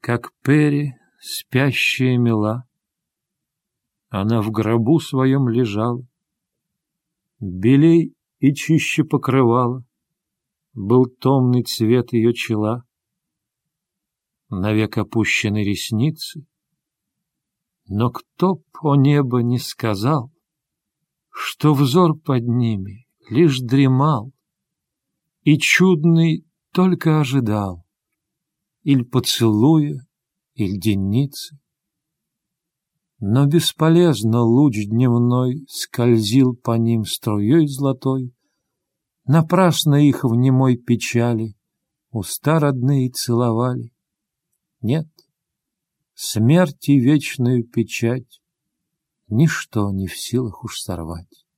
как Пери, спящая мила. Она в гробу своем лежала, белей и чище покрывала был томный цвет ее чела. Навек опущены ресницы, но кто б, о небо, не сказал, что взор под ними лишь дремал и чудный только ожидал иль поцелуя, иль денницы. Но бесполезно луч дневной скользил по ним струей золотой, напрасно их в немой печали уста родные целовали. Нет, смерти вечную печать ничто не в силах уж сорвать.